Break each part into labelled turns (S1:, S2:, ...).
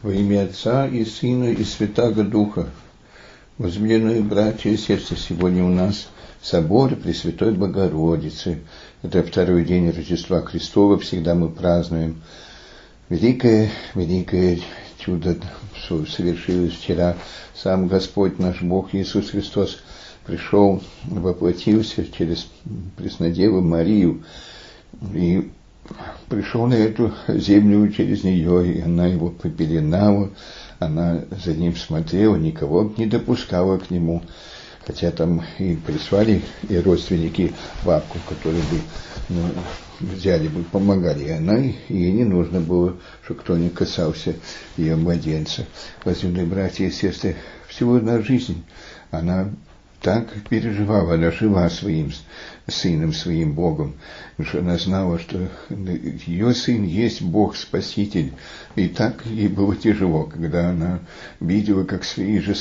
S1: Во имя Отца и Сына и Святаго Духа. Возлюбленные братья и сестры, сегодня у нас собор Пресвятой Богородицы. Это второй день Рождества Христова, всегда мы празднуем. Великое чудо, что совершилось вчера. Сам Господь наш Бог Иисус Христос пришел, воплотился через Преснодеву Марию и пришел на эту землю через нее, и она его попеленала, она за ним смотрела, никого не допускала к нему, хотя там и прислали и родственники бабку, которые бы взяли бы, помогали, и она, ей не нужно было, чтобы кто не касался ее младенца. Возлюбленные братья и сестры, всего одна жизнь, она так переживала, она жила своим сыном, своим Богом, потому что она знала, что ее сын есть Бог, Спаситель. И так ей было тяжело, когда она видела, как свои же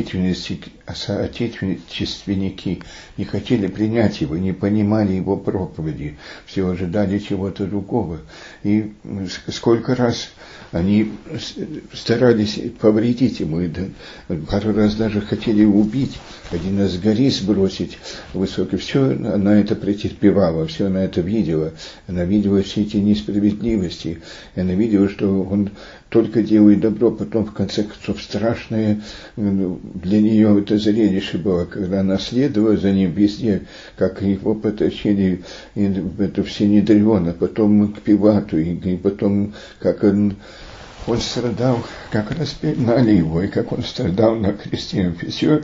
S1: соотечественники не хотели принять его, не понимали его проповеди, все ожидали чего-то другого. И сколько раз они старались повредить ему, и пару раз даже хотели убить, один раз с горы сбросить высокий. Все она это претерпевала, все она это видела. Она видела все эти несправедливости. Она видела, что он только делает добро, потом, в конце концов, страшное для нее это зрелище было, когда она следовала за ним везде, как его потащили это все Синедрионе, потом к Пилату, и потом, как он страдал, как распинали его, и как он страдал на кресте.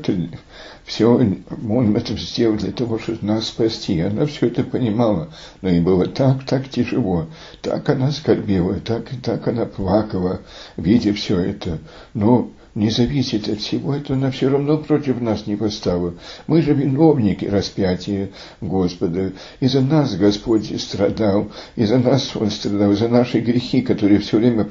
S1: Все он это сделал для того, чтобы нас спасти. Она все это понимала, но ей было так тяжело, так она скорбела, так она плакала, видя все это. Но не зависит от всего этого, она все равно против нас не восстала. Мы же виновники распятия Господа. И за нас Господь страдал, и за нас Он страдал, за наши грехи, которые все время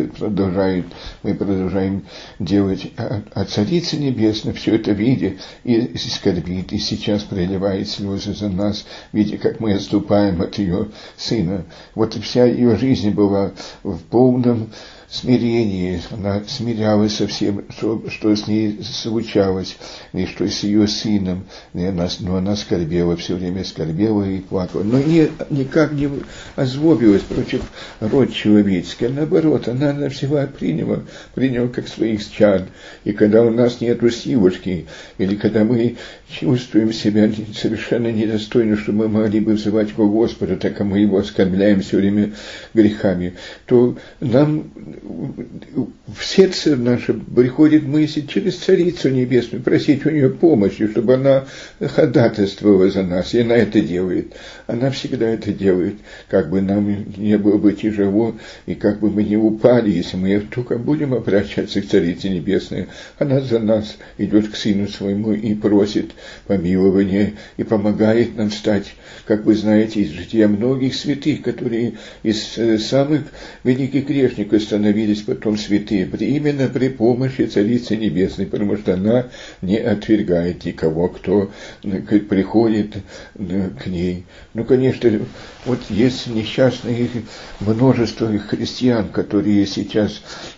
S1: мы продолжаем делать. А Царица Небесная все это видя и скорбит, и сейчас проливает слезы за нас, видя, как мы отступаем от ее Сына. Вот вся ее жизнь была в полном смирении, она смирялась со всем, что с ней случалось, и что с ее сыном, но она скорбела, все время скорбела и плакала, но никак не озлобилась против род человеческий, наоборот, она всегда приняла как своих чад, и когда у нас нету силушки, или когда мы чувствуем себя совершенно недостойно, что мы могли бы взывать к Господу, так как мы его оскорбляем все время грехами, то нам в сердце наше приходит мысль через Царицу Небесную просить у нее помощи, чтобы она ходатайствовала за нас, и она это делает. Она всегда это делает, как бы нам не было бы тяжело, и как бы мы не упали, если мы только будем обращаться к Царице Небесной. Она за нас идет к Сыну Своему и просит помилования, и помогает нам стать, как вы знаете, из жития многих святых, которые из самых великих грешников становились потом святые, именно при помощи Царицы Небесной, потому что она не отвергает никого, кто приходит к ней. Ну, конечно, вот есть несчастные множество христиан, которые сейчас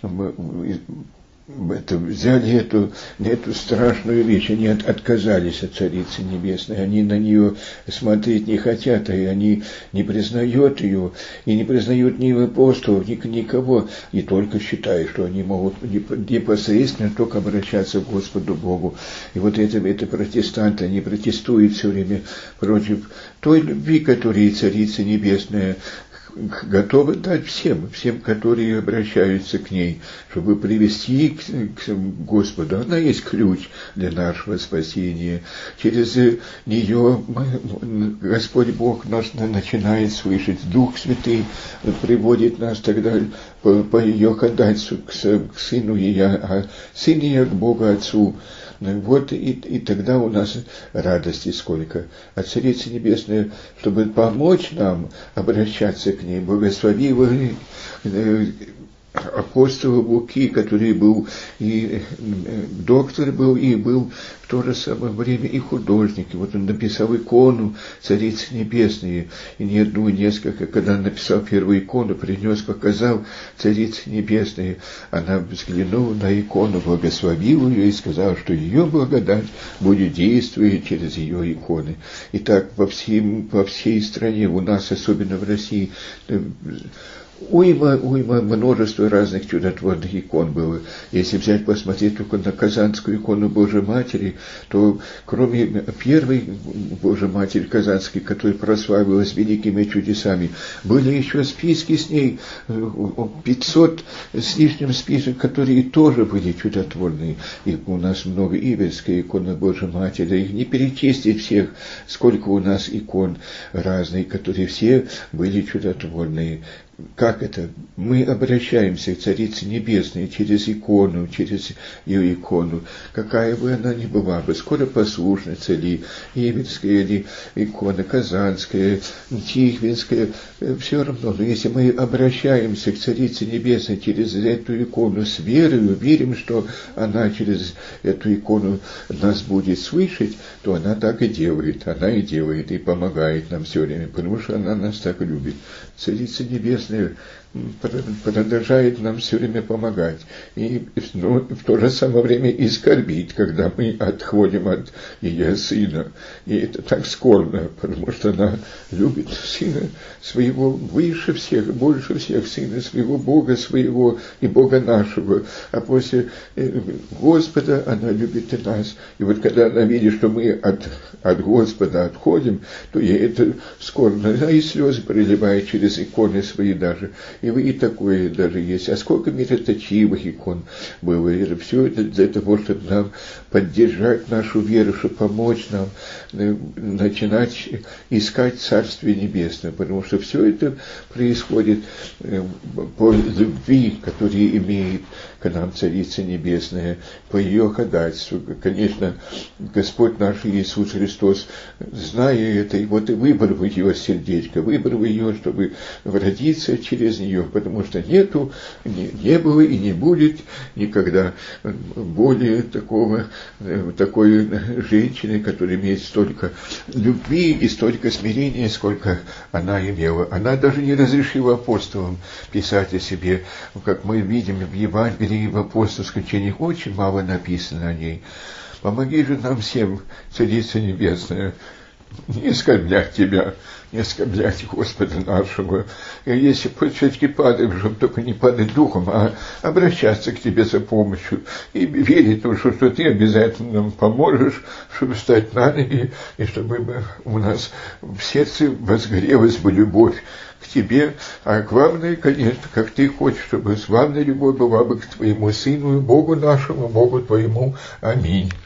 S1: взяли эту страшную вещь, они отказались от Царицы Небесной, они на нее смотреть не хотят, и они не признают ее, и не признают ни апостолов, никого, и только считают, что они могут непосредственно только обращаться к Господу Богу. И вот это протестанты, они протестуют все время против той любви, которую Царица Небесная готова дать всем, которые обращаются к ней, чтобы привести к Господу. Она есть ключ для нашего спасения. Через нее Господь Бог нас начинает слышать. Дух Святый приводит нас тогда по ее ходатайству к Сыну ее, а Сын ее к Богу Отцу. Вот и тогда у нас радости сколько. А Царица Небесная, чтобы помочь нам обращаться к ней, благословила апостола Луки, который был и доктор был, и был в то же самое время и художник. И вот он написал икону Царицы Небесной. И не одну, и несколько, когда он написал первую икону, принес, показал Царице Небесной. Она взглянула на икону, благословила ее и сказала, что ее благодать будет действовать через ее иконы. И так по всей стране, у нас, особенно в России, уйма множество разных чудотворных икон было. Если взять, посмотреть только на Казанскую икону Божьей Матери, то кроме первой Божьей Матери Казанской, которая прославилась великими чудесами, были еще списки с ней, 500 с лишним списков, которые тоже были чудотворные. И у нас много Иверская икона Божьей Матери, их не перечислить всех, сколько у нас икон разных, которые все были чудотворные. Как это? Мы обращаемся к Царице Небесной через икону, через ее икону, какая бы она ни была бы, скоропослушница ли, Иверская ли, икона Казанская, Тихвинская, все равно. Но если мы обращаемся к Царице Небесной через эту икону с верой, верим, что она через эту икону нас будет слышать, то она так и делает, и помогает нам все время, потому что она нас так любит. Царица Небесная продолжает нам все время помогать. И в то же самое время и скорбит, когда мы отходим от ее сына. И это так скорбно, потому что она любит сына своего выше всех, больше всех, сына своего, Бога своего и Бога нашего. А после Господа она любит и нас. И вот когда она видит, что мы от Господа отходим, то ей это скорбно. Она и слезы проливает через иконы свои даже. И такое даже есть. А сколько мироточивых икон было. И все это для того, чтобы нам поддержать нашу веру, чтобы помочь нам начинать искать Царствие Небесное. Потому что все это происходит по любви, которую имеет к нам Царица Небесная, по ее ходатайству. Конечно, Господь наш Иисус Христос, зная это, и вот и выбрал ее сердечко, выбрал ее, чтобы родиться через нее, потому что не было и не будет никогда более такой женщины, которая имеет столько любви и столько смирения, сколько она имела. Она даже не разрешила апостолам писать о себе, как мы видим в Евангелии и в апостольских учениях, очень мало написано о ней. Помоги же нам всем, Царица Небесная, не оскорблять Тебя, не оскорблять Господа нашего. И если все-таки падаем, чтобы только не падать духом, а обращаться к Тебе за помощью и верить в то, что Ты обязательно нам поможешь, чтобы встать на ноги, и чтобы у нас в сердце возгорелась бы любовь к Тебе, а главное, конечно, как Ты хочешь, чтобы главная любовь была бы к Твоему Сыну и Богу нашему, Богу Твоему. Аминь.